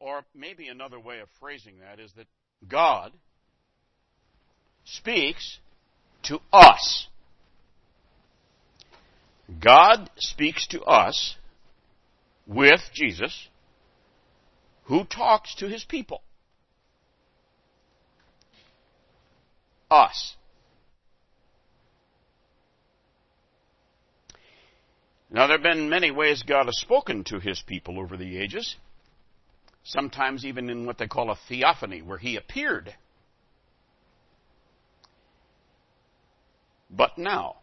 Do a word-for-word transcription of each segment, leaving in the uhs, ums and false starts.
Or maybe another way of phrasing that is that God speaks to us. God speaks to us with Jesus, who talks to his people. Us. Now, there have been many ways God has spoken to his people over the ages, sometimes even in what they call a theophany, where he appeared. But now,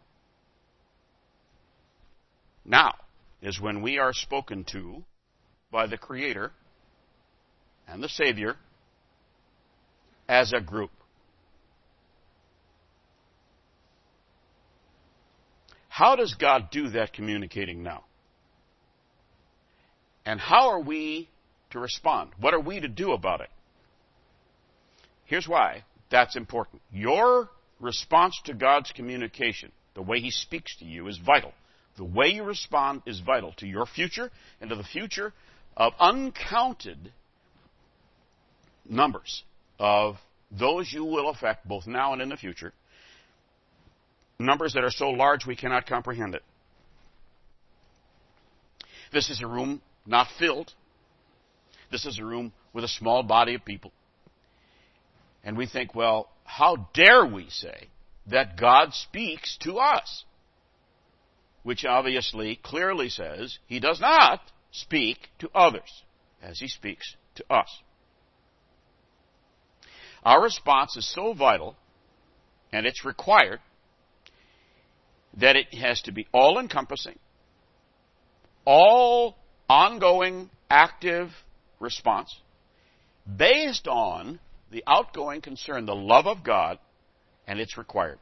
now is when we are spoken to by the Creator and the Savior as a group. How does God do that communicating now? And how are we to respond? What are we to do about it? Here's why that's important. Your response to God's communication, the way he speaks to you, is vital. The way you respond is vital to your future and to the future of uncounted numbers of those you will affect both now and in the future. Numbers that are so large we cannot comprehend it. This is a room not filled. This is a room with a small body of people. And we think, well, how dare we say that God speaks to us? Which obviously clearly says he does not speak to others as he speaks to us. Our response is so vital, and it's required, that it has to be all-encompassing, all ongoing, active response based on the outgoing concern, the love of God, and it's required.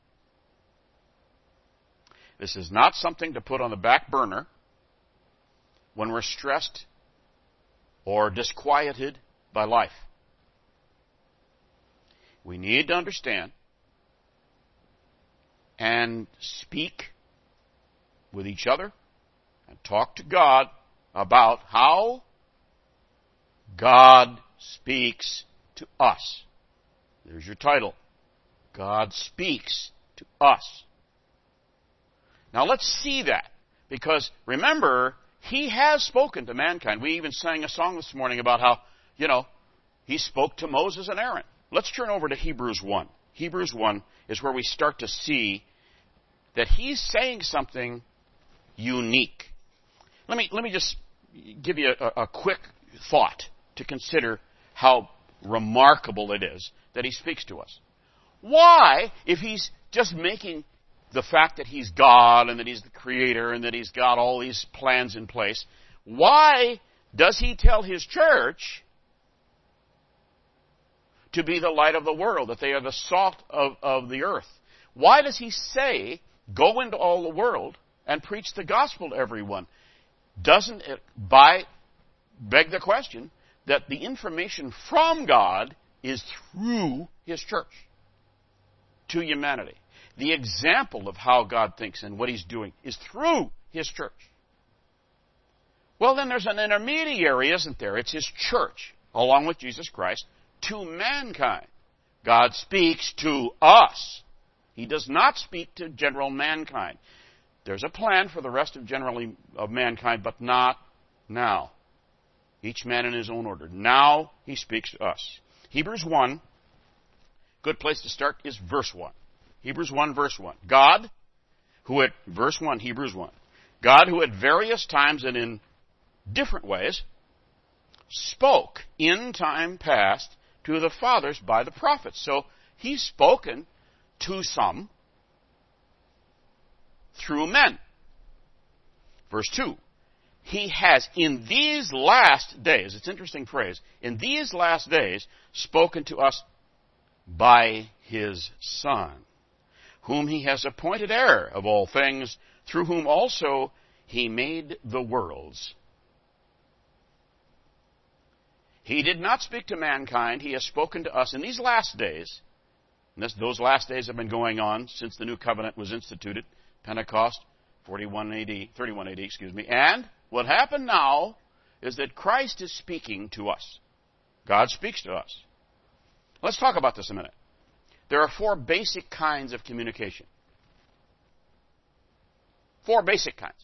This is not something to put on the back burner when we're stressed or disquieted by life. We need to understand and speak with each other and talk to God about how God speaks to us. There's your title. God speaks to us. Now let's see that, because remember, he has spoken to mankind. We even sang a song this morning about how, you know, he spoke to Moses and Aaron. Let's turn over to Hebrews one. Hebrews one is where we start to see that he's saying something unique. Let me, let me just give you a, a quick thought to consider how remarkable it is that he speaks to us. Why, if he's just making the fact that he's God and that he's the Creator and that he's got all these plans in place, why does he tell his church to be the light of the world, that they are the salt of, of the earth? Why does he say, go into all the world and preach the gospel to everyone? Doesn't it by beg the question that the information from God is through his church to humanity? The example of how God thinks and what he's doing is through his church. Well, then there's an intermediary, isn't there? It's his church, along with Jesus Christ, to mankind. God speaks to us. He does not speak to general mankind. There's a plan for the rest of generally of mankind, but not now. Each man in his own order. Now he speaks to us. Hebrews one, good place to start is verse one. Hebrews one, verse one. God, who at, verse one, Hebrews one. God, who at various times and in different ways spoke in time past to the fathers by the prophets. So he's spoken to some through men. Verse two. He has in these last days, it's an interesting phrase, in these last days spoken to us by his Son, whom he has appointed heir of all things, through whom also he made the worlds. He did not speak to mankind. He has spoken to us in these last days. And this, those last days have been going on since the new covenant was instituted, Pentecost, forty-one A D, thirty-one A D, excuse me. And what happened now is that Christ is speaking to us. God speaks to us. Let's talk about this a minute. There are four basic kinds of communication. Four basic kinds.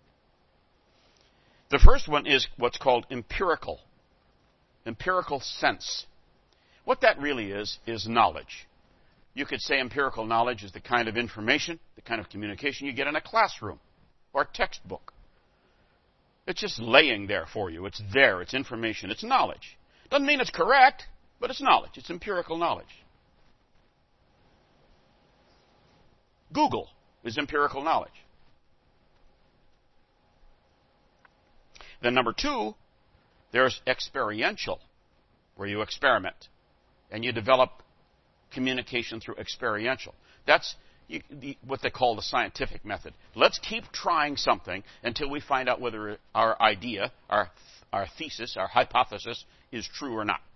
The first one is what's called empirical. Empirical sense. What that really is, is knowledge. You could say empirical knowledge is the kind of information, the kind of communication you get in a classroom or textbook. It's just laying there for you. It's there. It's information. It's knowledge. Doesn't mean it's correct, but it's knowledge. It's empirical knowledge. Google is empirical knowledge. Then number two, there's experiential, where you experiment and you develop communication through experiential. That's you, the, what they call the scientific method. Let's keep trying something until we find out whether our idea, our, our thesis, our hypothesis is true or not.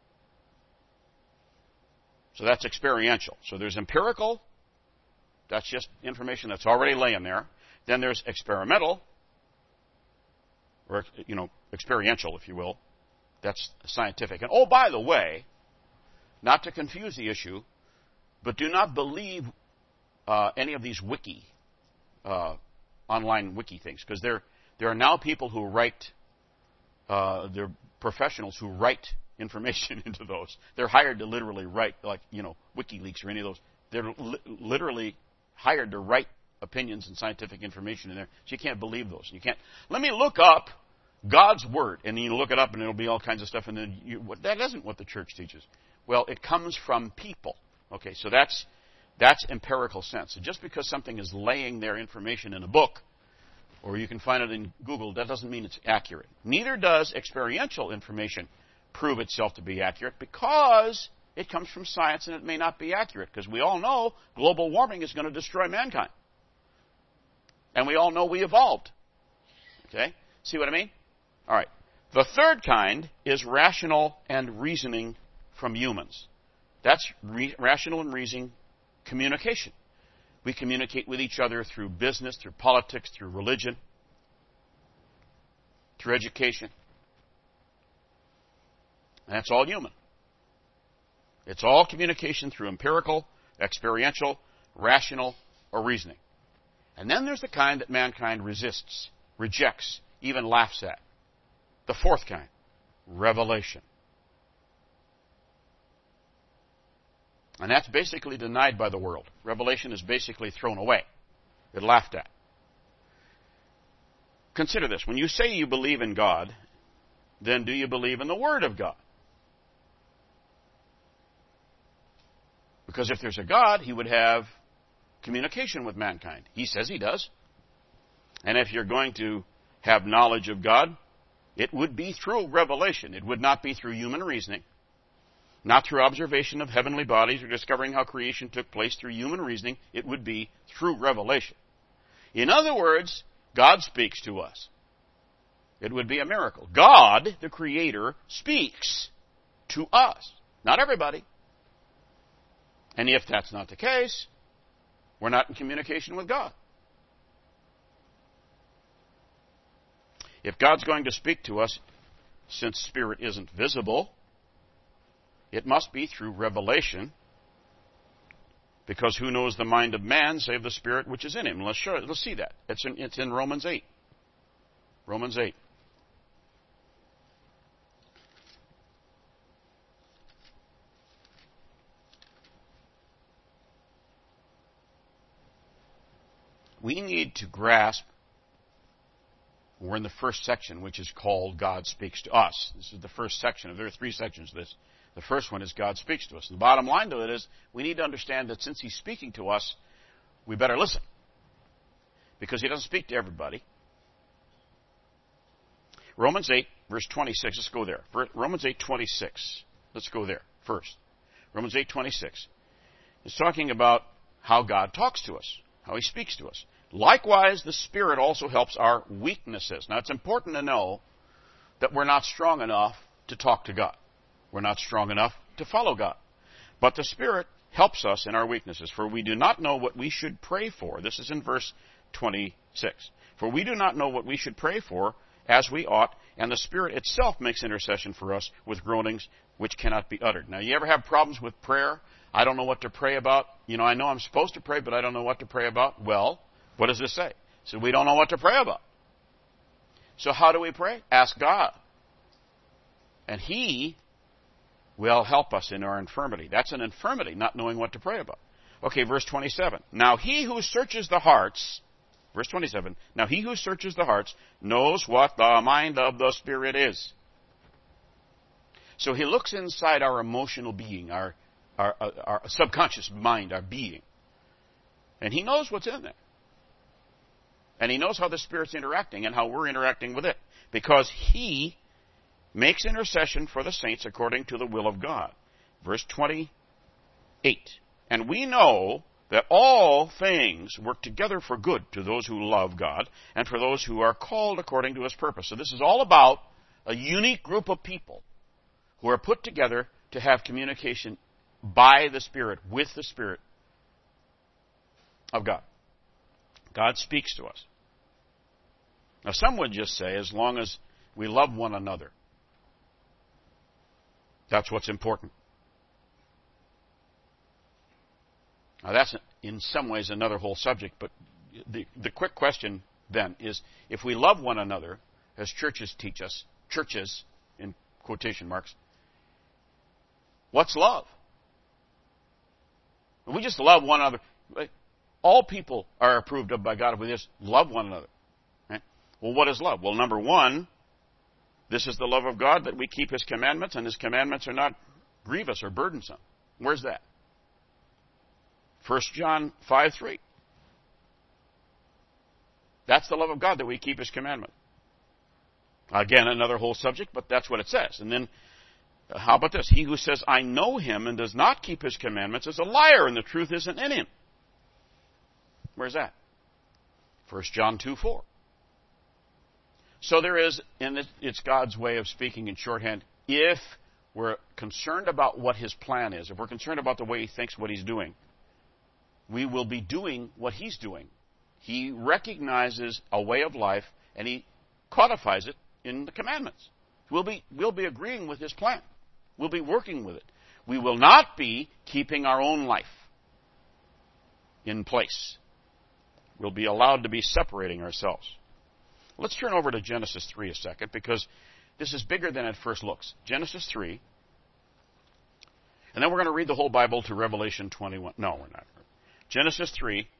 So that's experiential. So there's empirical. That's just information that's already laying there. Then there's experimental, or, you know, experiential, if you will. That's scientific. And, oh, by the way, not to confuse the issue, but do not believe uh, any of these wiki, uh, online wiki things, because there there are now people who write, uh, they're professionals who write information into those. They're hired to literally write, like, you know, WikiLeaks or any of those. They're li- literally hired to write opinions and scientific information in there. So you can't believe those. You can't. Let me look up God's Word, and then you look it up, and it'll be all kinds of stuff. And then you, that isn't what the church teaches. Well, it comes from people. Okay, so that's that's empirical sense. So just because something is laying their information in a book, or you can find it in Google, that doesn't mean it's accurate. Neither does experiential information prove itself to be accurate, because it comes from science and it may not be accurate, because we all know global warming is going to destroy mankind. And we all know we evolved. Okay? See what I mean? All right. The third kind is rational and reasoning from humans. That's re- rational and reasoning communication. We communicate with each other through business, through politics, through religion, through education. And that's all human. It's all communication through empirical, experiential, rational, or reasoning. And then there's the kind that mankind resists, rejects, even laughs at. The fourth kind, revelation. And that's basically denied by the world. Revelation is basically thrown away. It's laughed at. Consider this. When you say you believe in God, then do you believe in the Word of God? Because if there's a God, He would have communication with mankind. He says He does. And if you're going to have knowledge of God, it would be through revelation. It would not be through human reasoning. Not through observation of heavenly bodies or discovering how creation took place through human reasoning. It would be through revelation. In other words, God speaks to us. It would be a miracle. God, the Creator, speaks to us. Not everybody. And if that's not the case, we're not in communication with God. If God's going to speak to us, since Spirit isn't visible, it must be through revelation, because who knows the mind of man save the Spirit which is in him? Let's show it. Let's see that. It's in, it's in Romans eight. Romans eight. We need to grasp, we're in the first section, which is called God Speaks to Us. This is the first section. There are three sections to this. The first one is God speaks to us. And the bottom line to it is we need to understand that since He's speaking to us, we better listen. Because He doesn't speak to everybody. Romans eight, verse twenty-six. Let's go there. Romans eight, twenty-six. Let's go there first. Romans eight, twenty-six. It's talking about how God talks to us, how He speaks to us. Likewise, the Spirit also helps our weaknesses. Now, it's important to know that we're not strong enough to talk to God. We're not strong enough to follow God. But the Spirit helps us in our weaknesses. For we do not know what we should pray for. This is in verse twenty-six. For we do not know what we should pray for as we ought, And the Spirit itself makes intercession for us with groanings which cannot be uttered. Now, you ever have problems with prayer? I don't know what to pray about. You know, I know I'm supposed to pray, but I don't know what to pray about. Well, what does this say? So we don't know what to pray about. So how do we pray? Ask God. And He will help us in our infirmity. That's an infirmity, not knowing what to pray about. Okay, verse twenty-seven. Now He who searches the hearts, verse twenty-seven, now He who searches the hearts knows what the mind of the Spirit is. So He looks inside our emotional being, our, our, our subconscious mind, our being. And He knows what's in there. And He knows how the Spirit's interacting and how we're interacting with it. Because He makes intercession for the saints according to the will of God. Verse twenty-eight. And we know that all things work together for good to those who love God and for those who are called according to His purpose. So this is all about a unique group of people who are put together to have communication by the Spirit, with the Spirit of God. God speaks to us. Now some would just say, as long as we love one another, that's what's important. Now that's in some ways another whole subject, but the, the quick question then is, if we love one another, as churches teach us, churches in quotation marks, what's love? We just love one another. All people are approved of by God if we just love one another. Right? Well, what is love? Well, number one, this is the love of God, that we keep His commandments, and His commandments are not grievous or burdensome. Where's that? First John five three. That's the love of God, that we keep His commandment. Again, another whole subject, but that's what it says. And then, uh, how about this? He who says, I know Him, and does not keep His commandments is a liar, and the truth isn't in him. Where's that? First John two four. So there is, and it's God's way of speaking in shorthand, if we're concerned about what His plan is, if we're concerned about the way He thinks, what He's doing, we will be doing what He's doing. He recognizes a way of life, and He codifies it in the commandments. We'll be, we'll be agreeing with His plan. We'll be working with it. We will not be keeping our own life in place. We'll be allowed to be separating ourselves. Let's turn over to Genesis three a second, because this is bigger than it first looks. Genesis three. And then we're going to read the whole Bible to Revelation twenty-one. No, we're not. Genesis three.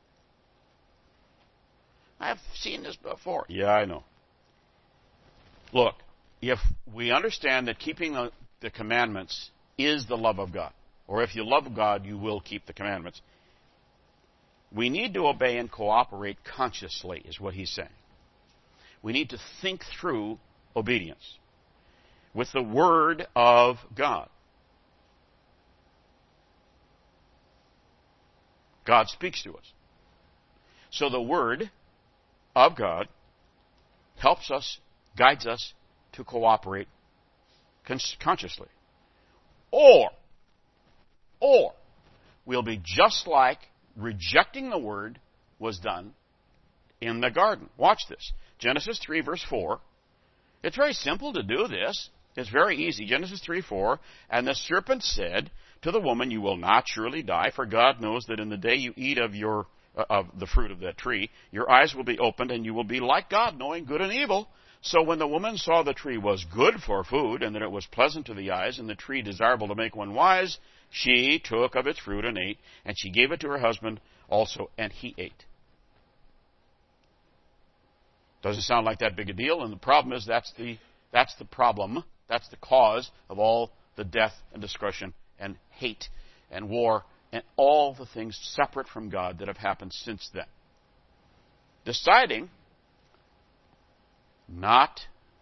I've seen this before. Yeah, I know. Look, if we understand that keeping the, the commandments is the love of God, or if you love God, you will keep the commandments, we need to obey and cooperate consciously, is what he's saying. We need to think through obedience with the Word of God. God speaks to us. So the Word of God helps us, guides us to cooperate consciously. Or, or, we'll be just like rejecting the Word was done in the garden. Watch this. Genesis three, verse four. It's very simple to do this. It's very easy. Genesis three four. And the serpent said to the woman, you will not surely die, for God knows that in the day you eat of your uh, of the fruit of that tree, your eyes will be opened, and you will be like God, knowing good and evil. So when the woman saw the tree was good for food, and that it was pleasant to the eyes, and the tree desirable to make one wise, she took of its fruit and ate, and she gave it to her husband also, and he ate. Doesn't sound like that big a deal, and the problem is that's the that's the problem. That's the cause of all the death and destruction and hate and war and all the things separate from God that have happened since then. Deciding not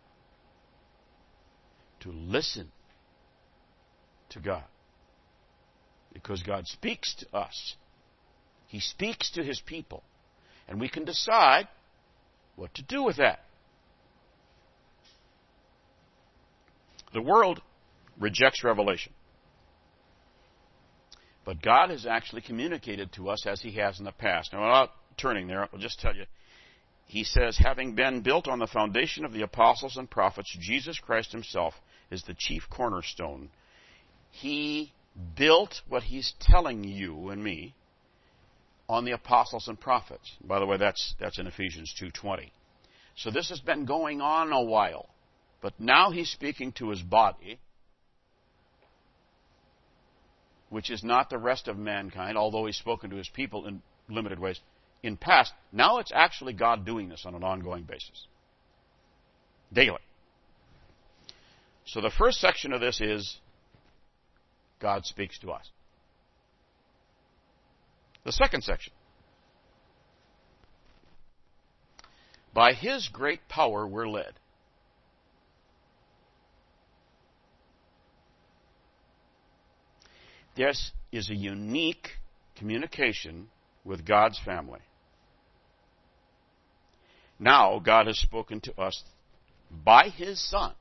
to listen to God. Because God speaks to us. He speaks to His people. And we can decide what to do with that. The world rejects revelation. But God has actually communicated to us as He has in the past. Now, without turning there, I'll just tell you, he says, having been built on the foundation of the apostles and prophets, Jesus Christ himself is the chief cornerstone. He built what he's telling you and me on the apostles and prophets. By the way, that's that's in Ephesians two twenty. So this has been going on a while. But now he's speaking to his body, which is not the rest of mankind, although he's spoken to his people in limited ways in past. Now it's actually God doing this on an ongoing basis. Daily. So the first section of this is God speaks to us. The second section. By his great power we're led. This is a unique communication with God's family. Now God has spoken to us by his Son,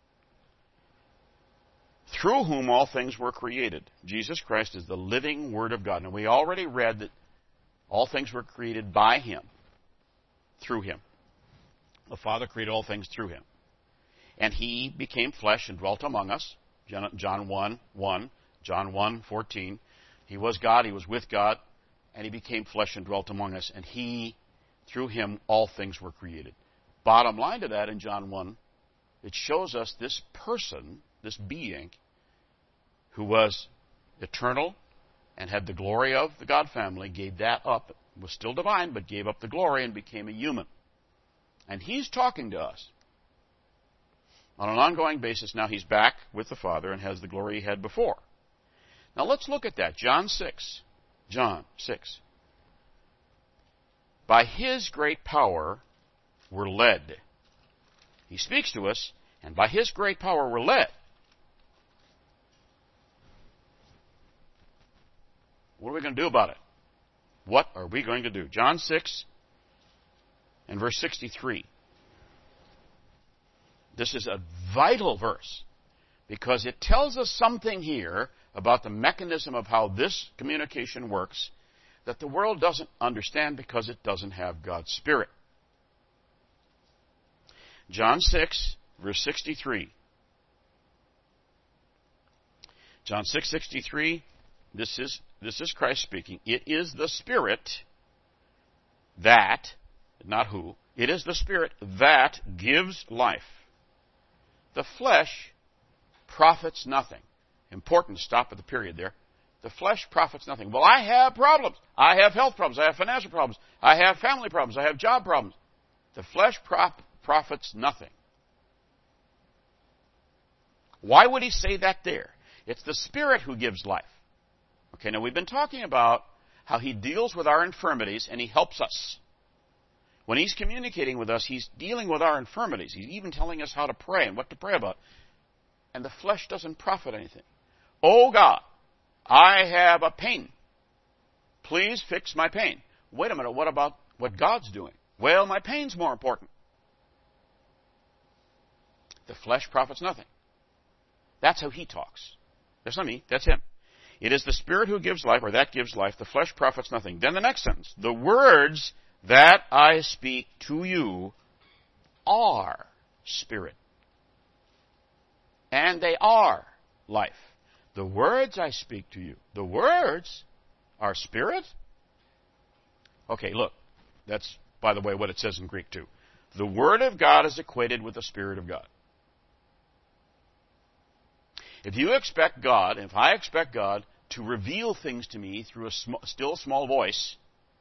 through whom all things were created. Jesus Christ is the living Word of God. And we already read that all things were created by him, through him. The Father created all things through him. And he became flesh and dwelt among us. John one one, John one fourteen. He was God, he was with God, and he became flesh and dwelt among us. And he, through him, all things were created. Bottom line to that in John one, it shows us this person, this being, who was eternal and had the glory of the God family, gave that up, was still divine, but gave up the glory and became a human. And he's talking to us on an ongoing basis. Now he's back with the Father and has the glory he had before. Now let's look at that. John six. John six. By his great power we're led. He speaks to us, and by his great power we're led. What are we going to do about it? What are we going to do? John six and verse sixty-three. This is a vital verse because it tells us something here about the mechanism of how this communication works that the world doesn't understand because it doesn't have God's Spirit. John six, verse sixty-three. John six sixty-three, this is, this is Christ speaking. It is the Spirit that, not who, it is the Spirit that gives life. The flesh profits nothing. Important to stop at the period there. The flesh profits nothing. Well, I have problems. I have health problems. I have financial problems. I have family problems. I have job problems. The flesh prof- profits nothing. Why would he say that there? It's the Spirit who gives life. Okay, now we've been talking about how he deals with our infirmities and he helps us. When he's communicating with us, he's dealing with our infirmities. He's even telling us how to pray and what to pray about. And the flesh doesn't profit anything. Oh God, I have a pain. Please fix my pain. Wait a minute, what about what God's doing? Well, my pain's more important. The flesh profits nothing. That's how he talks. That's not me, that's him. It is the Spirit who gives life, or that gives life. The flesh profits nothing. Then the next sentence. The words that I speak to you are spirit. And they are life. The words I speak to you, the words are spirit? Okay, look. That's, by the way, what it says in Greek too. The Word of God is equated with the Spirit of God. If you expect God, if I expect God to reveal things to me through a sm- still small voice,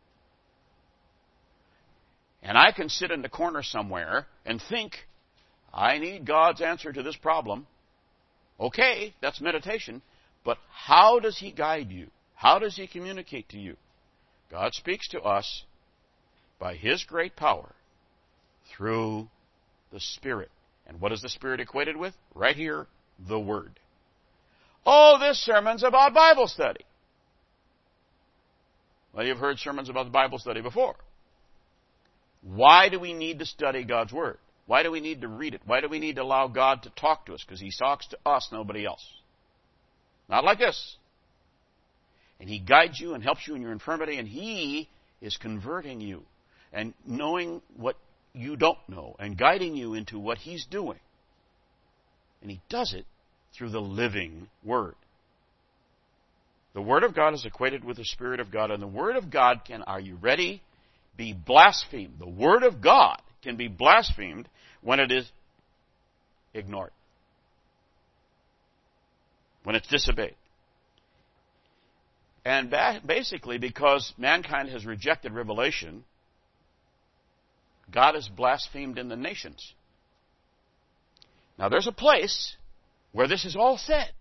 and I can sit in the corner somewhere and think, I need God's answer to this problem, okay, that's meditation, but how does he guide you? How does he communicate to you? God speaks to us by his great power through the Spirit. And what is the Spirit equated with? Right here, the Word. Oh, this sermon's about Bible study. Well, you've heard sermons about the Bible study before. Why do we need to study God's Word? Why do we need to read it? Why do we need to allow God to talk to us? Because he talks to us, nobody else. Not like this. And he guides you and helps you in your infirmity, and he is converting you. And knowing what you don't know and guiding you into what He's doing. And He does it through the living Word. The Word of God is equated with the Spirit of God, and the Word of God can, are you ready, be blasphemed. The Word of God can be blasphemed when it is ignored, when it's disobeyed. And basically, because mankind has rejected revelation, God is blasphemed in the nations. Now, there's a place where this is all said.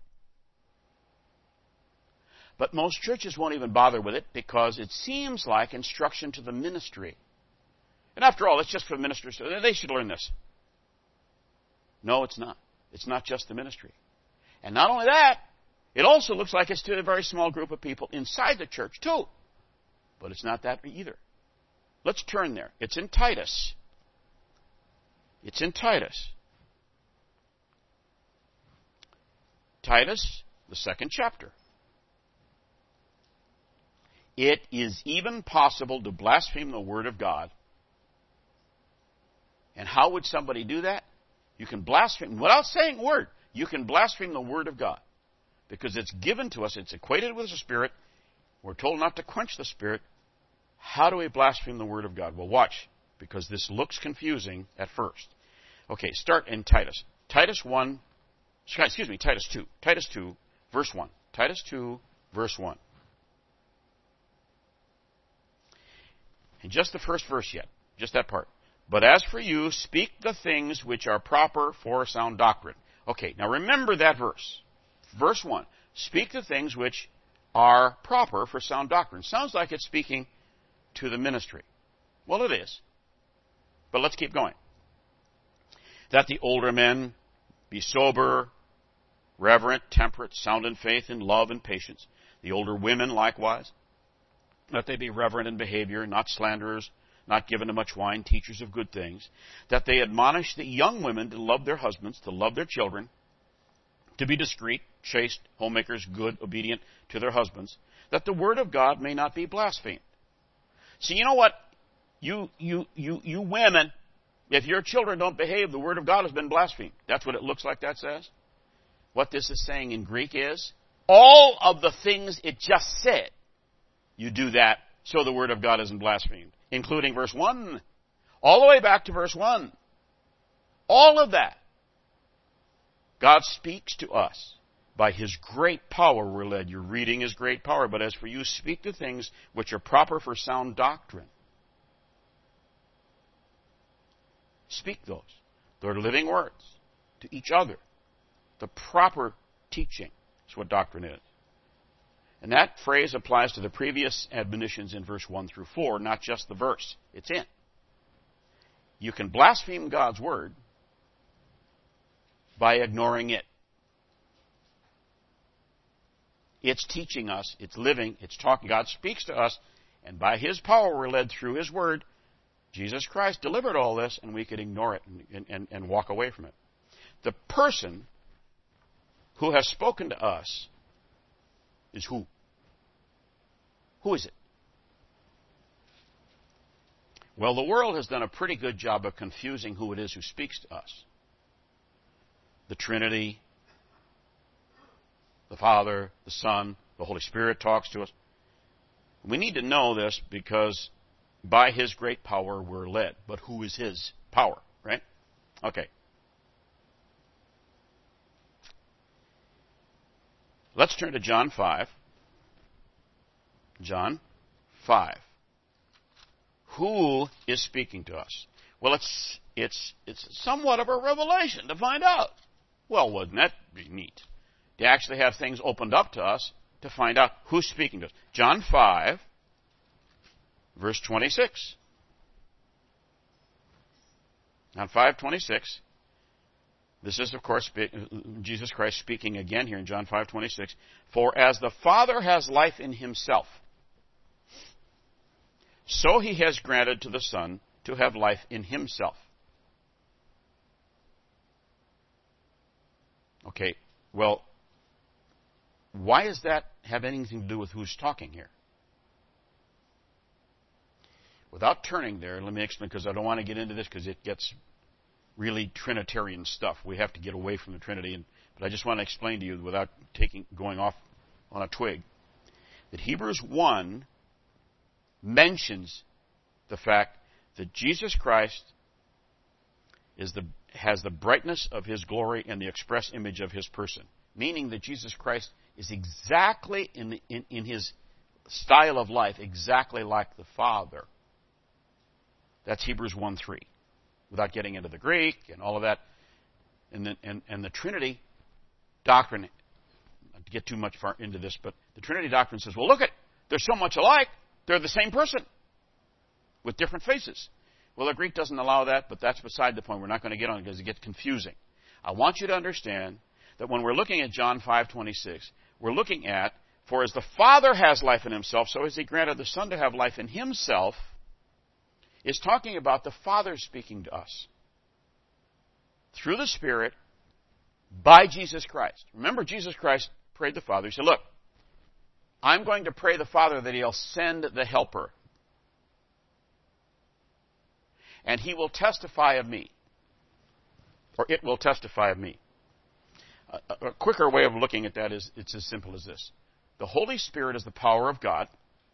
But most churches won't even bother with it because it seems like instruction to the ministry. And after all, it's just for ministers. They should learn this. No, it's not. It's not just the ministry. And not only that, it also looks like it's to a very small group of people inside the church, too. But it's not that either. Let's turn there. It's in Titus. It's in Titus. Titus, the second chapter. It is even possible to blaspheme the Word of God. And how would somebody do that? You can blaspheme, without saying a word, you can blaspheme the Word of God. Because it's given to us, it's equated with the Spirit. We're told not to quench the Spirit. How do we blaspheme the Word of God? Well, watch, because this looks confusing at first. Okay, start in Titus. Titus one, excuse me, Titus two. Titus two, verse one. Titus two, verse one. And just the first verse yet, just that part. But as for you, speak the things which are proper for sound doctrine. Okay, now remember that verse. Verse one. Speak the things which are proper for sound doctrine. Sounds like it's speaking to the ministry. Well, it is. But let's keep going. That the older men be sober, reverent, temperate, sound in faith, in love and patience. The older women likewise. That they be reverent in behavior, not slanderers, not given to much wine, teachers of good things. That they admonish the young women to love their husbands, to love their children, to be discreet, chaste, homemakers, good, obedient to their husbands, that the word of God may not be blasphemed. See, you know what? You, you, you, you women, if your children don't behave, the word of God has been blasphemed. That's what it looks like that says. What this is saying in Greek is, all of the things it just said, you do that so the word of God isn't blasphemed, including verse one, all the way back to verse one. All of that. God speaks to us. By His great power we're led. You're reading His great power. But as for you, speak the things which are proper for sound doctrine. Speak those. They're living words to each other. The proper teaching is what doctrine is. And that phrase applies to the previous admonitions in verse one through four, not just the verse it's in. You can blaspheme God's word by ignoring it. It's teaching us, it's living, it's talking. God speaks to us, and by His power we're led through His word. Jesus Christ delivered all this, and we could ignore it and, and, and walk away from it. The person who has spoken to us is who? Who is it? Well, the world has done a pretty good job of confusing who it is who speaks to us. The Trinity, the Father, the Son, the Holy Spirit talks to us. We need to know this because by His great power we're led. But who is His power, right? Okay. Let's turn to John five. John five. Who is speaking to us? Well, it's it's it's somewhat of a revelation to find out. Well, wouldn't that be neat? To actually have things opened up to us to find out who's speaking to us. John five, verse twenty-six. John five, twenty-six. This is, of course, Jesus Christ speaking again here in John five, twenty-six. For as the Father has life in Himself, so He has granted to the Son to have life in Himself. Okay, well, why does that have anything to do with who's talking here? Without turning there, let me explain, because I don't want to get into this because it gets really Trinitarian stuff. We have to get away from the Trinity, and, but I just want to explain to you without taking going off on a twig that Hebrews one mentions the fact that Jesus Christ is the has the brightness of his glory and the express image of his person, meaning that Jesus Christ is exactly in, the, in, in his style of life exactly like the Father. That's Hebrews one three. Without getting into the Greek and all of that. And the, and, and the Trinity doctrine, not to get too much far into this, but the Trinity doctrine says, well, look at, they're so much alike, they're the same person with different faces. Well, the Greek doesn't allow that, but that's beside the point. We're not going to get on it because it gets confusing. I want you to understand that when we're looking at John five twenty-six, we're looking at, for as the Father has life in himself, so has he granted the Son to have life in himself, is talking about the Father speaking to us through the Spirit by Jesus Christ. Remember, Jesus Christ prayed the Father. He said, look, I'm going to pray the Father that he'll send the Helper, and he will testify of me, or it will testify of me. A, a quicker way of looking at that is it's as simple as this. The Holy Spirit is the power of God,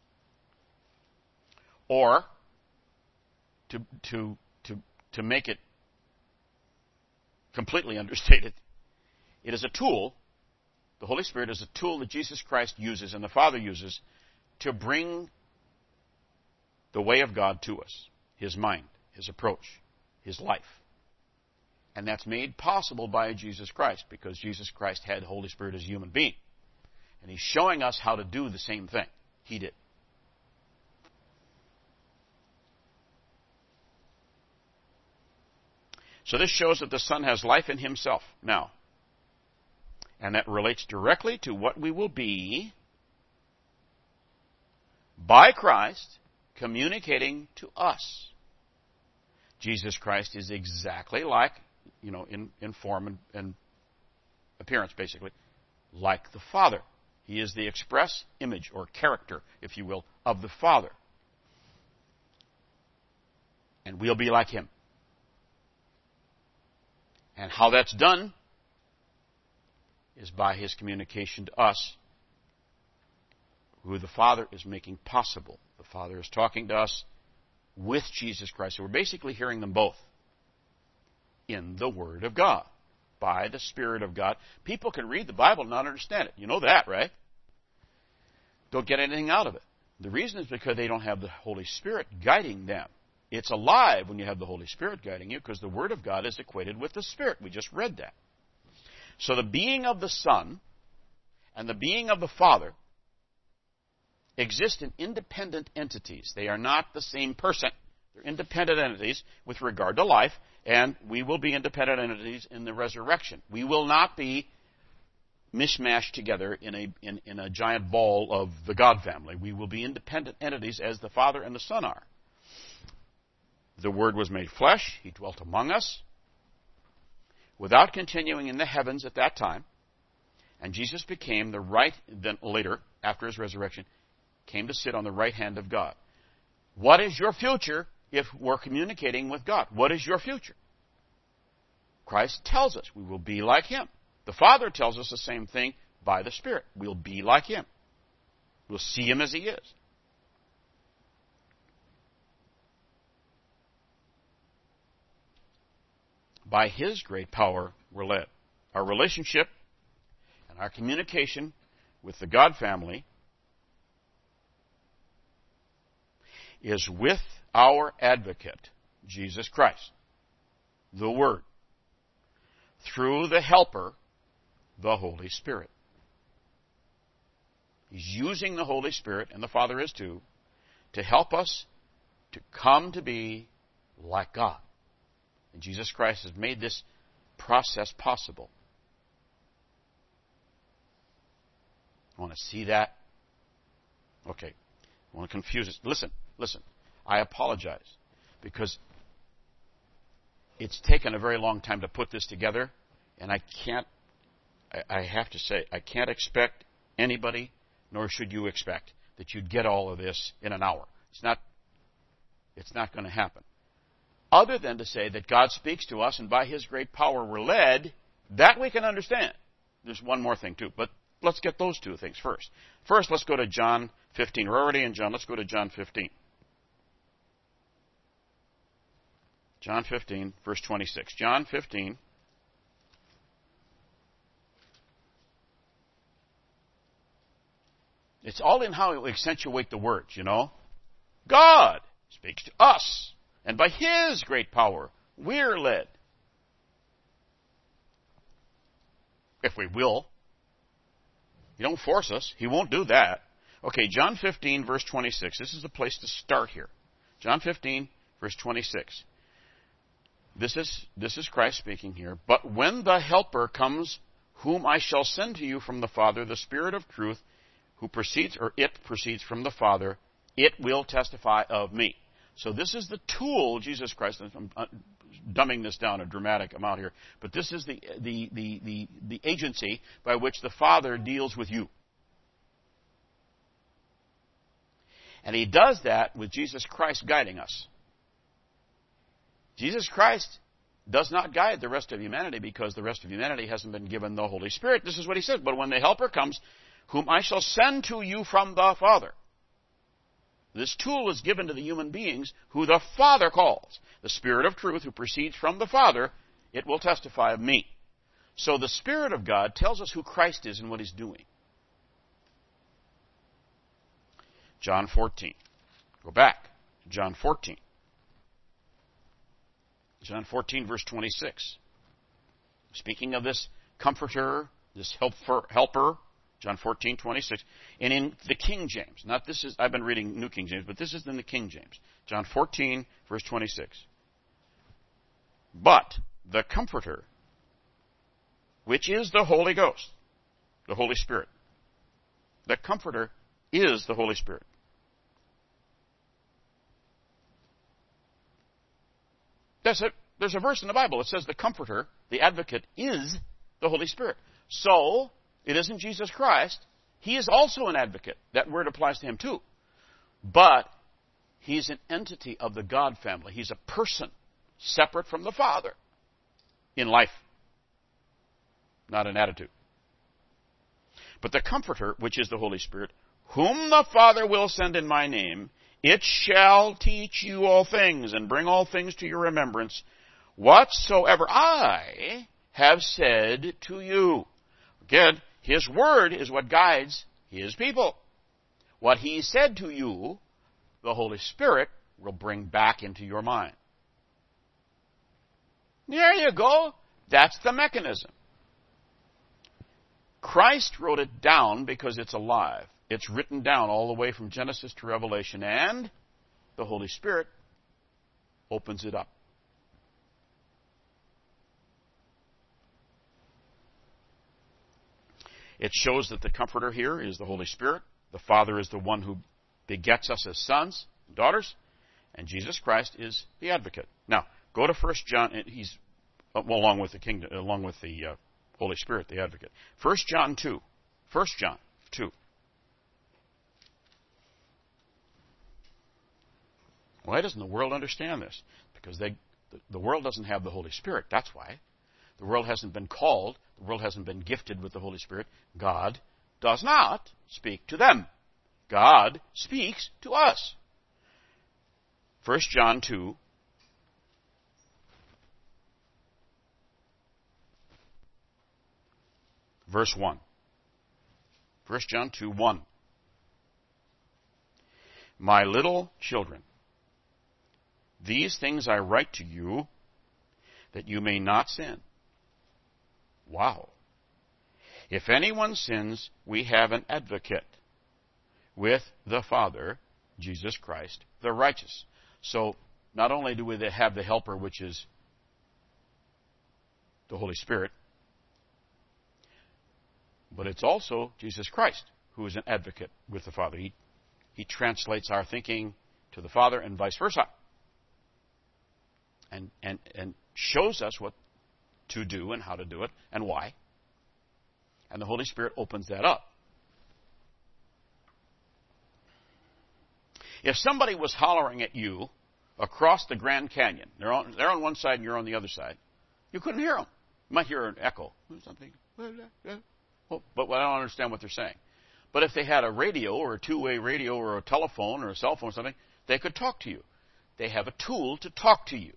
or To, to, to, to make it completely understated, it is a tool, the Holy Spirit is a tool that Jesus Christ uses and the Father uses to bring the way of God to us, his mind, his approach, his life. And that's made possible by Jesus Christ because Jesus Christ had the Holy Spirit as a human being. And he's showing us how to do the same thing he did. So this shows that the Son has life in himself now. And that relates directly to what we will be by Christ communicating to us. Jesus Christ is exactly like, you know, in, in form and, and appearance, basically, like the Father. He is the express image or character, if you will, of the Father. And we'll be like him. And how that's done is by his communication to us, who the Father is making possible. The Father is talking to us with Jesus Christ. So we're basically hearing them both in the Word of God, by the Spirit of God. People can read the Bible and not understand it. You know that, right? Don't get anything out of it. The reason is because they don't have the Holy Spirit guiding them. It's alive when you have the Holy Spirit guiding you because the Word of God is equated with the Spirit. We just read that. So the being of the Son and the being of the Father exist in independent entities. They are not the same person. They're independent entities with regard to life, and we will be independent entities in the resurrection. We will not be mishmashed together in a, in, in a giant ball of the God family. We will be independent entities as the Father and the Son are. The Word was made flesh. He dwelt among us without continuing in the heavens at that time. And Jesus became the right, then later, after his resurrection, came to sit on the right hand of God. What is your future if we're communicating with God? What is your future? Christ tells us we will be like him. The Father tells us the same thing by the Spirit. We'll be like him. We'll see him as he is. By his great power, we're led. Our relationship and our communication with the God family is with our advocate, Jesus Christ, the Word, through the Helper, the Holy Spirit. He's using the Holy Spirit, and the Father is too, to help us to come to be like God. And Jesus Christ has made this process possible. Want to see that? Okay. I want to confuse it. Listen, listen. I apologize because it's taken a very long time to put this together, and I can't, I, I have to say, I can't expect anybody, nor should you expect, that you'd get all of this in an hour. It's not, It's not going to happen. Other than to say that God speaks to us and by His great power we're led, that we can understand. There's one more thing too, but let's get those two things first. First, let's go to John fifteen. We're already in John. Let's go to John fifteen. John fifteen, verse twenty-six. John fifteen. It's all in how we accentuate the words, you know. God speaks to us, and by His great power, we're led. If we will. He don't force us. He won't do that. Okay, John fifteen, verse twenty-six. This is the place to start here. John fifteen, verse twenty-six. This is, this is Christ speaking here. But when the Helper comes, whom I shall send to you from the Father, the Spirit of truth, who proceeds, or it proceeds from the Father, it will testify of me. So this is the tool, Jesus Christ, I'm dumbing this down a dramatic amount here, but this is the, the, the, the, the agency by which the Father deals with you. And He does that with Jesus Christ guiding us. Jesus Christ does not guide the rest of humanity because the rest of humanity hasn't been given the Holy Spirit. This is what He says. But when the Helper comes, whom I shall send to you from the Father. This tool is given to the human beings who the Father calls. The Spirit of truth who proceeds from the Father, it will testify of me. So the Spirit of God tells us who Christ is and what He's doing. John fourteen. Go back. John fourteen. John fourteen, verse twenty-six. Speaking of this comforter, this helper, helper, John fourteen, twenty-six. And in the King James, not this is, I've been reading New King James, but this is in the King James. John fourteen, verse twenty-six. But the Comforter, which is the Holy Ghost, the Holy Spirit. The Comforter is the Holy Spirit. That's it. There's a verse in the Bible that says the Comforter, the Advocate, is the Holy Spirit. So, it isn't Jesus Christ. He is also an advocate. That word applies to Him too. But He's an entity of the God family. He's a person separate from the Father in life, not an attitude. But the Comforter, which is the Holy Spirit, whom the Father will send in my name, it shall teach you all things and bring all things to your remembrance, whatsoever I have said to you. Again, His word is what guides His people. What He said to you, the Holy Spirit will bring back into your mind. There you go. That's the mechanism. Christ wrote it down because it's alive. It's written down all the way from Genesis to Revelation, and the Holy Spirit opens it up. It shows that the Comforter here is the Holy Spirit. The Father is the one who begets us as sons and daughters, and Jesus Christ is the Advocate. Now, go to First John. He's well, along with the kingdom, along with the uh, Holy Spirit, the Advocate. First John two. First John two. Why doesn't the world understand this? Because they, the world doesn't have the Holy Spirit. That's why. The world hasn't been called. The world hasn't been gifted with the Holy Spirit. God does not speak to them. God speaks to us. First John two. Verse one. First John two, one. My little children, these things I write to you, that you may not sin. Wow. If anyone sins, we have an advocate with the Father, Jesus Christ, the righteous. So, not only do we have the Helper, which is the Holy Spirit, but it's also Jesus Christ, who is an advocate with the Father. He, he translates our thinking to the Father and vice versa. And, and, and shows us what to do and how to do it and why. And the Holy Spirit opens that up. If somebody was hollering at you across the Grand Canyon. They're on, they're on one side and you're on the other side. You couldn't hear them. You might hear an echo. Something. But I don't understand what they're saying. But if they had a radio or a two-way radio or a telephone or a cell phone or something, they could talk to you. They have a tool to talk to you.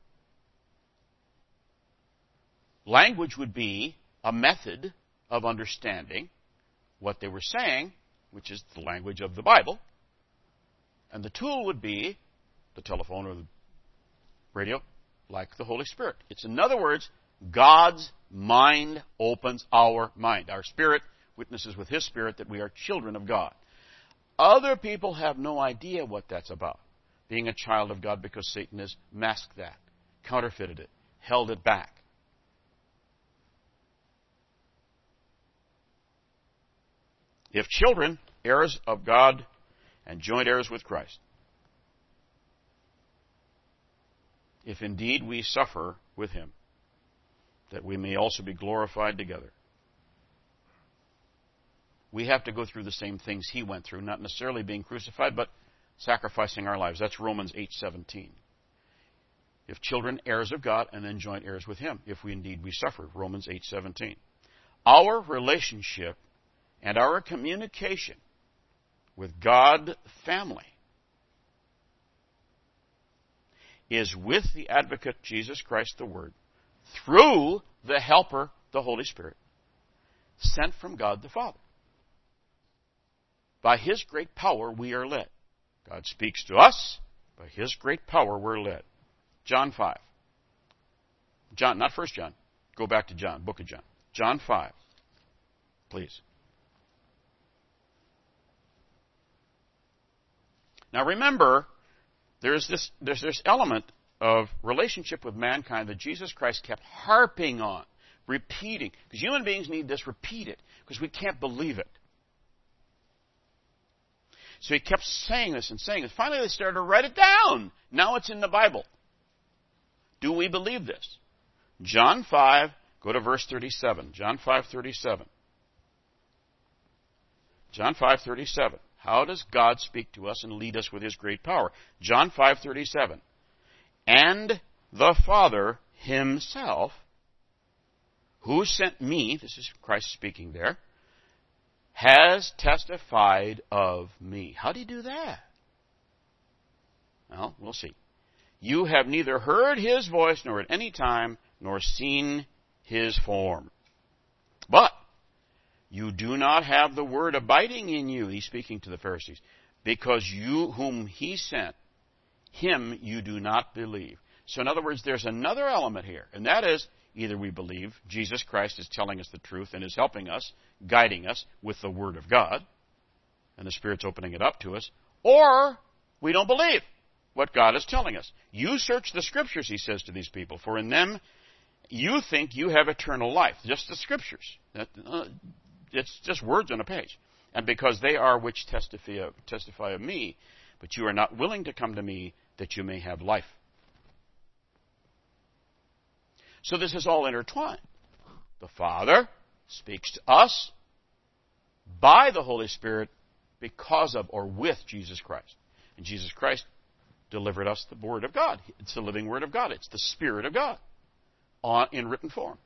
Language would be a method of understanding what they were saying, which is the language of the Bible. And the tool would be the telephone or the radio, like the Holy Spirit. It's, in other words, God's mind opens our mind. Our spirit witnesses with His Spirit that we are children of God. Other people have no idea what that's about, being a child of God, because Satan has masked that, counterfeited it, held it back. If children, heirs of God and joint heirs with Christ, if indeed we suffer with Him, that we may also be glorified together. We have to go through the same things He went through, not necessarily being crucified, but sacrificing our lives. That's Romans eight seventeen. If children, heirs of God, and then joint heirs with Him, if we indeed we suffer, Romans eight seventeen. Our relationship and our communication with God family is with the advocate, Jesus Christ the Word, through the helper, the Holy Spirit, sent from God the Father. By His great power we are led. God speaks to us. By His great power we're led. John five. John, not First John. Go back to John, book of John. John five. Please. Now remember, there's this, there's this element of relationship with mankind that Jesus Christ kept harping on, repeating. Because human beings need this repeated, because we can't believe it. So He kept saying this and saying this. Finally they started to write it down. Now it's in the Bible. Do we believe this? John five, go to verse thirty-seven. John five thirty-seven. John five thirty-seven. How does God speak to us and lead us with His great power? John five thirty-seven. And the Father Himself, who sent me, this is Christ speaking there, has testified of me. How do you do that? Well, we'll see. You have neither heard His voice, nor at any time, nor seen His form. But you do not have the word abiding in you. He's speaking to the Pharisees. Because you whom He sent, Him you do not believe. So in other words, there's another element here. And that is, either we believe Jesus Christ is telling us the truth and is helping us, guiding us with the Word of God, and the Spirit's opening it up to us, or we don't believe what God is telling us. You search the Scriptures, He says to these people, for in them you think you have eternal life. Just the Scriptures. That, uh, it's just words on a page. And because they are which testify of, testify of me, but you are not willing to come to me that you may have life. So this is all intertwined. The Father speaks to us by the Holy Spirit because of or with Jesus Christ. And Jesus Christ delivered us the Word of God. It's the living Word of God. It's the Spirit of God on, in written form.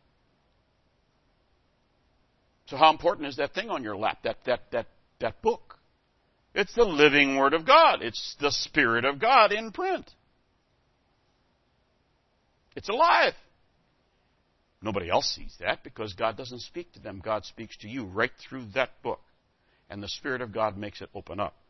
So how important is that thing on your lap, that, that, that, that book? It's the living Word of God. It's the Spirit of God in print. It's alive. Nobody else sees that because God doesn't speak to them. God speaks to you right through that book. And the Spirit of God makes it open up.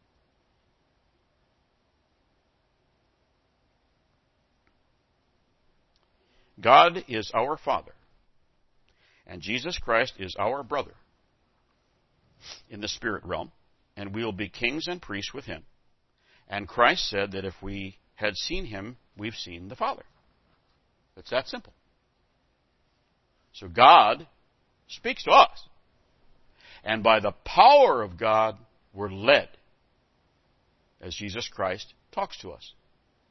God is our Father. And Jesus Christ is our brother in the spirit realm. And we will be kings and priests with Him. And Christ said that if we had seen Him, we've seen the Father. It's that simple. So God speaks to us. And by the power of God, we're led as Jesus Christ talks to us.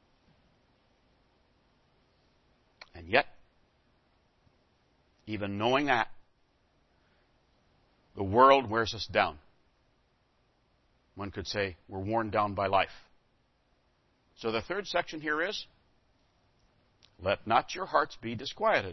And yet, even knowing that, the world wears us down. One could say we're worn down by life. So the third section here is, let not your hearts be disquieted.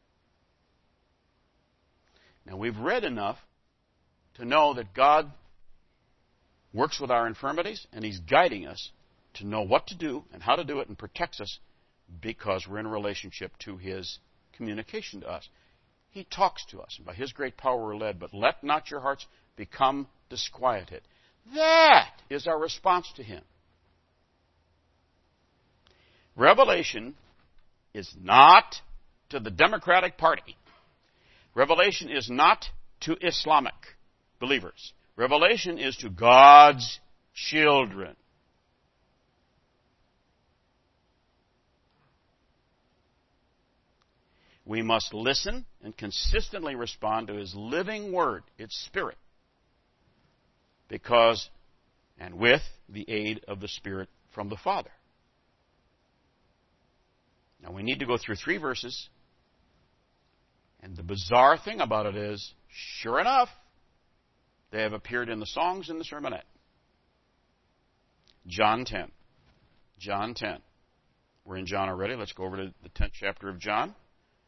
Now we've read enough to know that God works with our infirmities, and He's guiding us to know what to do and how to do it, and protects us because we're in a relationship to His communication to us. He talks to us, and by His great power we're led. But let not your hearts become disquieted. That is our response to Him. Revelation is not to the Democratic Party. Revelation is not to Islamic believers. Revelation is to God's children. We must listen and consistently respond to His living Word, its Spirit, because and with the aid of the Spirit from the Father. Now we need to go through three verses, and the bizarre thing about it is, sure enough, they have appeared in the songs in the sermonette. John ten. John ten. We're in John already. Let's go over to the tenth chapter of John.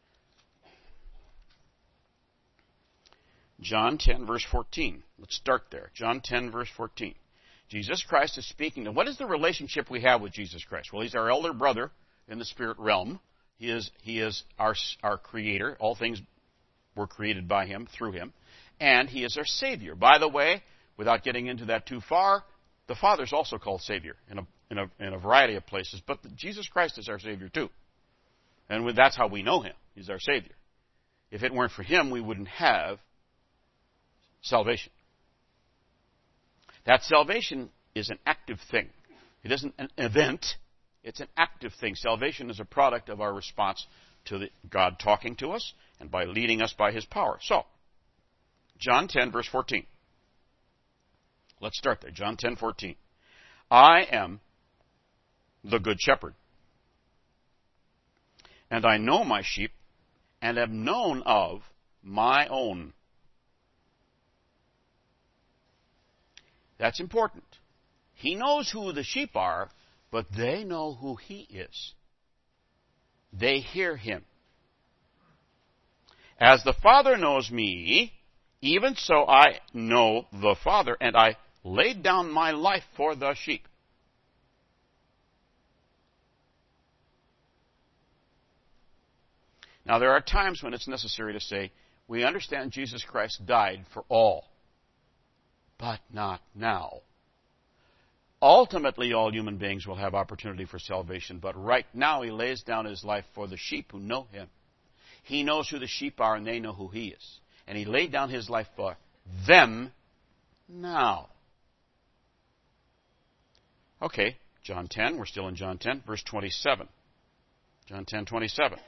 John ten, verse fourteen. Let's start there. John ten, verse fourteen. Jesus Christ is speaking. Now, what is the relationship we have with Jesus Christ? Well, He's our elder brother in the spirit realm. He is, he is our, our Creator. All things were created by Him, through Him. And He is our Savior. By the way, without getting into that too far, the Father is also called Savior in a, in a, in a variety of places. But the, Jesus Christ is our Savior too. And that's how we know Him. He's our Savior. If it weren't for Him, we wouldn't have salvation. That salvation is an active thing. It isn't an event. It's an active thing. Salvation is a product of our response to the, God talking to us and by leading us by His power. So, John ten, verse fourteen. Let's start there. John ten, fourteen. I am the good shepherd, and I know my sheep, and am known of my own. That's important. He knows who the sheep are, but they know who He is. They hear Him. As the Father knows me, even so I know the Father, and I laid down my life for the sheep. Now, there are times when it's necessary to say, we understand Jesus Christ died for all, but not now. Ultimately, all human beings will have opportunity for salvation, but right now He lays down His life for the sheep who know Him. He knows who the sheep are, and they know who He is. And He laid down His life for them now. Okay, John ten, we're still in John ten, verse twenty-seven. John ten, twenty-seven.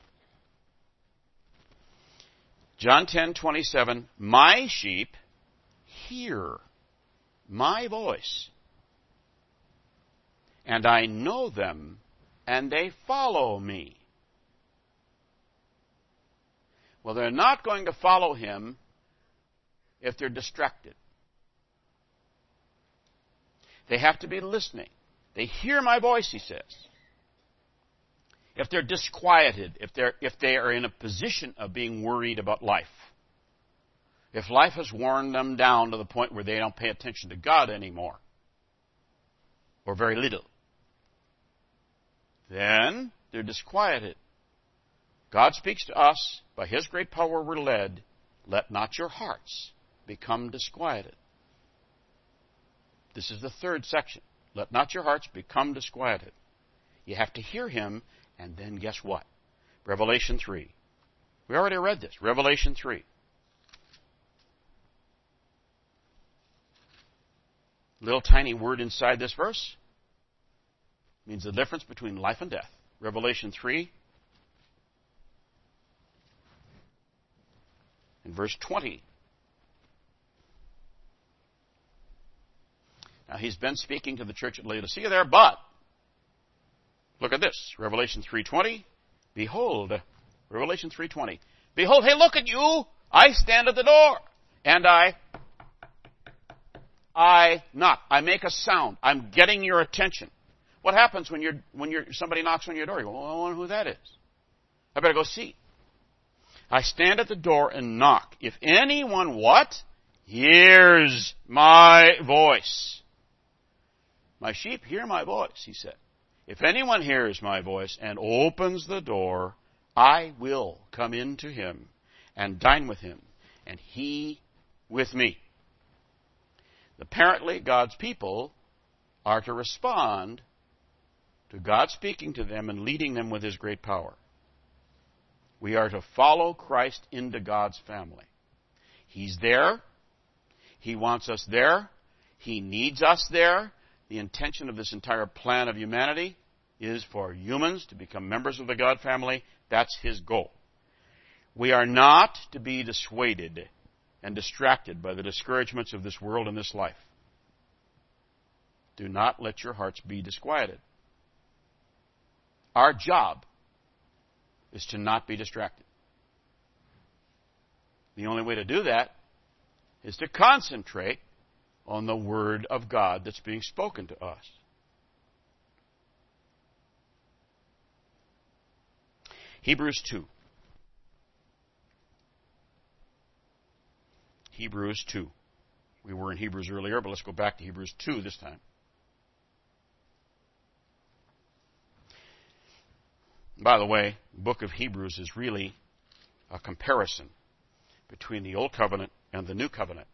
John ten, twenty-seven, my sheep hear my voice, and I know them, and they follow me. Well, they're not going to follow Him if they're distracted. They have to be listening. They hear my voice, He says. If they're disquieted, if they're if they are in a position of being worried about life, if life has worn them down to the point where they don't pay attention to God anymore, or very little, then they're disquieted. God speaks to us. By His great power we're led. Let not your hearts become disquieted. This is the third section. Let not your hearts become disquieted. You have to hear Him, and then guess what? Revelation three. We already read this. Revelation three. Little tiny word inside this verse means the difference between life and death. Revelation three, in verse twenty. Now, He's been speaking to the church at Laodicea there, but look at this. Revelation three twenty. Behold, Revelation three twenty. Behold, hey, look at you. I stand at the door, and I, I knock. I make a sound. I'm getting your attention. What happens when you're when you're somebody knocks on your door? You go, well, I wonder who that is. I better go see. I stand at the door and knock. If anyone what? Hears my voice. My sheep hear my voice, he said. If anyone hears my voice and opens the door, I will come into him and dine with him, and he with me. Apparently, God's people are to respond to God speaking to them and leading them with his great power. We are to follow Christ into God's family. He's there. He wants us there. He needs us there. The intention of this entire plan of humanity is for humans to become members of the God family. That's his goal. We are not to be dissuaded and distracted by the discouragements of this world and this life. Do not let your hearts be disquieted. Our job is to not be distracted. The only way to do that is to concentrate on the Word of God that's being spoken to us. Hebrews two. Hebrews two. We were in Hebrews earlier, but let's go back to Hebrews two this time. By the way, the book of Hebrews is really a comparison between the Old Covenant and the New Covenant.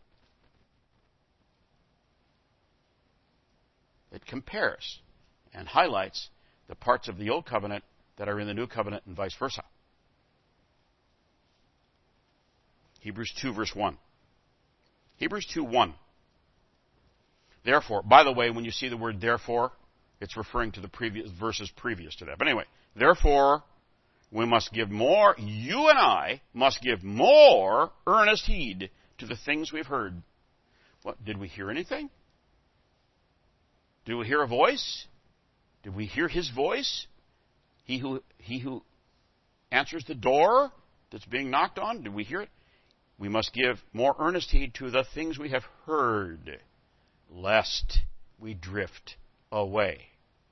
It compares and highlights the parts of the Old Covenant that are in the New Covenant and vice versa. Hebrews two, verse one. Hebrews two, one. Therefore, by the way, when you see the word therefore, it's referring to the previous verses previous to that. But anyway, therefore, we must give more, you and I must give more earnest heed to the things we've heard. What, did we hear anything? Did we hear a voice? Did we hear his voice? He who, he who answers the door that's being knocked on, did we hear it? We must give more earnest heed to the things we have heard, lest we drift away.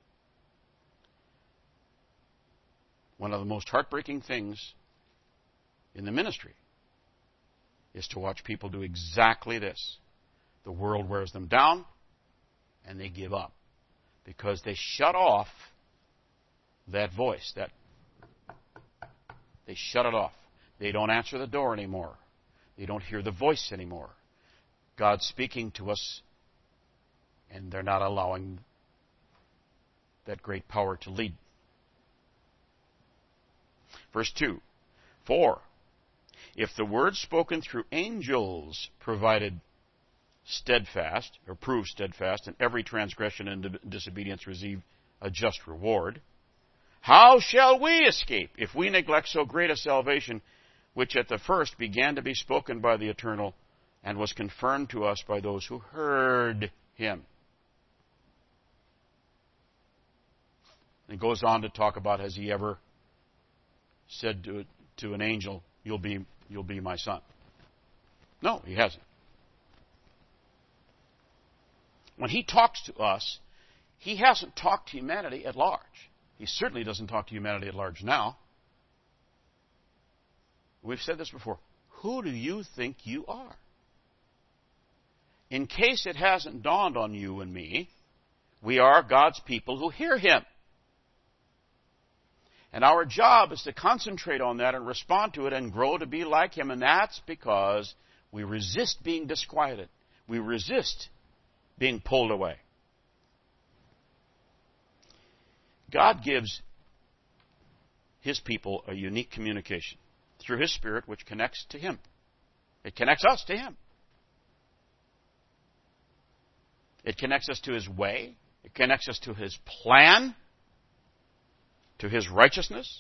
One of the most heartbreaking things in the ministry is to watch people do exactly this. The world wears them down, and they give up because they shut off that voice. That they shut it off. They don't answer the door anymore. They don't hear the voice anymore. God's speaking to us, and they're not allowing that great power to lead. Verse two. For if the word spoken through angels provided steadfast, or proved steadfast, and every transgression and disobedience receive a just reward, how shall we escape if we neglect so great a salvation, which at the first began to be spoken by the Eternal, and was confirmed to us by those who heard him? It goes on to talk about, has he ever said to, to an angel, you'll be, you'll be my son? No, he hasn't. When he talks to us, he hasn't talked to humanity at large. He certainly doesn't talk to humanity at large now. We've said this before. Who do you think you are? In case it hasn't dawned on you and me, we are God's people who hear him. And our job is to concentrate on that and respond to it and grow to be like him. And that's because we resist being disquieted. We resist being pulled away. God gives his people a unique communication through his Spirit, which connects to him. It connects us to him. It connects us to his way. It connects us to his plan, to his righteousness.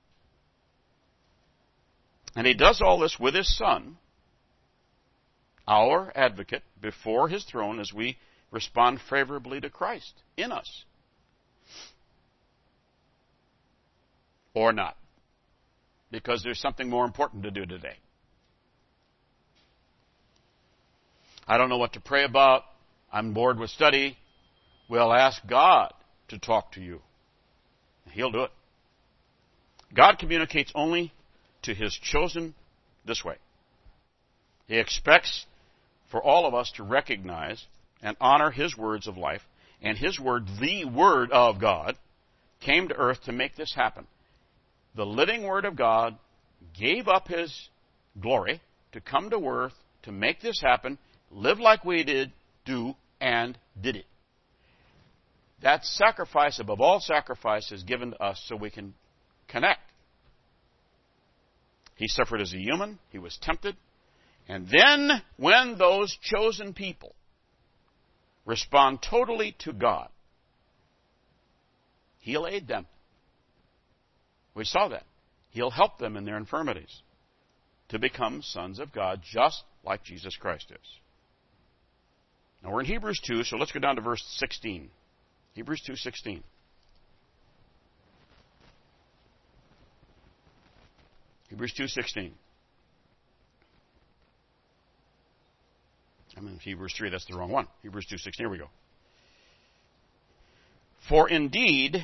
And he does all this with his Son, our advocate, before his throne as we respond favorably to Christ in us. Or not. Because there's something more important to do today. I don't know what to pray about. I'm bored with study. Well, ask God to talk to you. He'll do it. God communicates only to His chosen this way. He expects for all of us to recognize and honor His words of life, and His word, the Word of God, came to earth to make this happen. The living Word of God gave up His glory to come to earth to make this happen, live like we did, do, and did it. That sacrifice above all sacrifices given to us so we can connect. He suffered as a human. He was tempted. And then when those chosen people respond totally to God, He'll aid them. We saw that. He'll help them in their infirmities to become sons of God just like Jesus Christ is. Now we're in Hebrews two, so let's go down to verse sixteen. Hebrews two sixteen. Hebrews two sixteen. I'm in Hebrews three, that's the wrong one. Hebrews two sixteen, here we go. For indeed,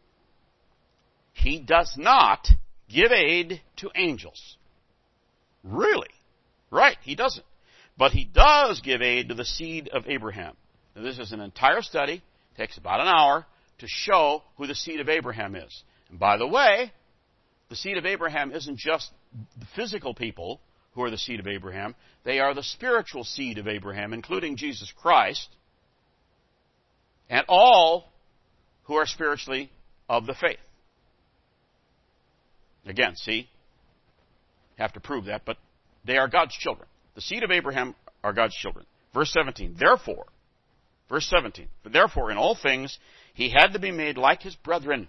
He does not give aid to angels. Really? Right, He doesn't. But He does give aid to the seed of Abraham. Now, this is an entire study. It takes about an hour to show who the seed of Abraham is. And by the way, the seed of Abraham isn't just the physical people who are the seed of Abraham. They are the spiritual seed of Abraham, including Jesus Christ, and all who are spiritually of the faith. Again, see, have to prove that, but they are God's children. The seed of Abraham are God's children. Verse seventeen, therefore, verse seventeen, therefore in all things He had to be made like His brethren,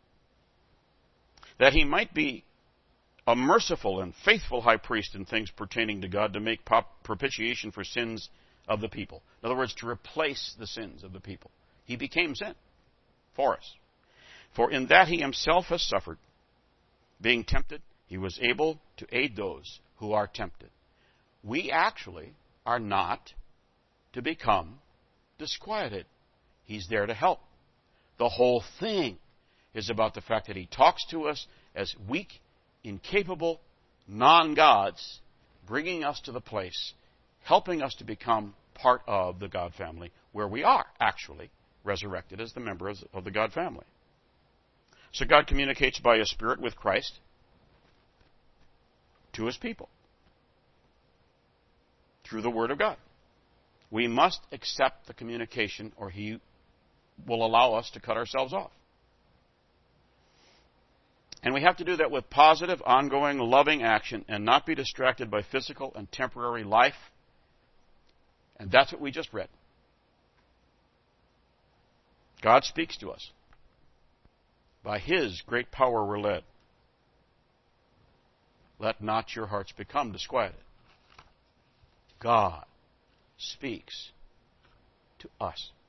that He might be a merciful and faithful high priest in things pertaining to God, to make propitiation for sins of the people. In other words, to replace the sins of the people. He became sin for us. For in that He Himself has suffered, being tempted, He was able to aid those who are tempted. We actually are not to become disquieted. He's there to help. The whole thing is about the fact that He talks to us as weak, incapable non-gods, bringing us to the place, helping us to become part of the God family, where we are actually resurrected as the members of the God family. So God communicates by His Spirit with Christ to His people through the Word of God. We must accept the communication, or He will allow us to cut ourselves off. And we have to do that with positive, ongoing, loving action and not be distracted by physical and temporary life. And that's what we just read. God speaks to us. By His great power we're led. Let not your hearts become disquieted. God speaks to us.